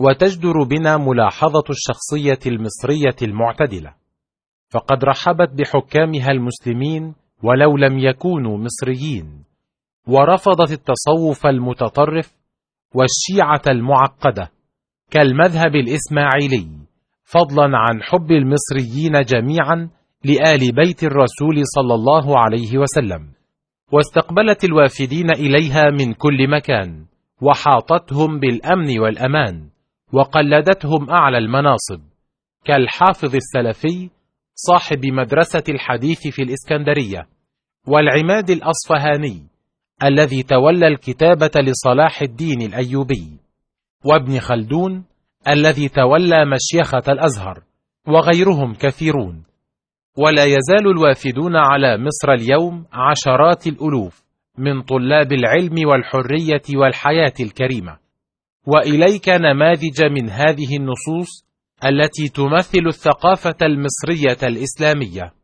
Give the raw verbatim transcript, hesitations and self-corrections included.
وتجدر بنا ملاحظة الشخصية المصرية المعتدلة، فقد رحبت بحكامها المسلمين ولو لم يكونوا مصريين، ورفضت التصوف المتطرف والشيعة المعقدة كالمذهب الإسماعيلي، فضلا عن حب المصريين جميعا لآل بيت الرسول صلى الله عليه وسلم، واستقبلت الوافدين إليها من كل مكان، وحاطتهم بالأمن والأمان، وقلدتهم أعلى المناصب كالحافظ السلفي صاحب مدرسة الحديث في الإسكندرية، والعماد الأصفهاني الذي تولى الكتابة لصلاح الدين الأيوبي، وابن خلدون الذي تولى مشيخة الأزهر، وغيرهم كثيرون. ولا يزال الوافدون على مصر اليوم عشرات الألوف من طلاب العلم والحرية والحياة الكريمة. وإليك نماذج من هذه النصوص التي تمثل الثقافة المصرية الإسلامية.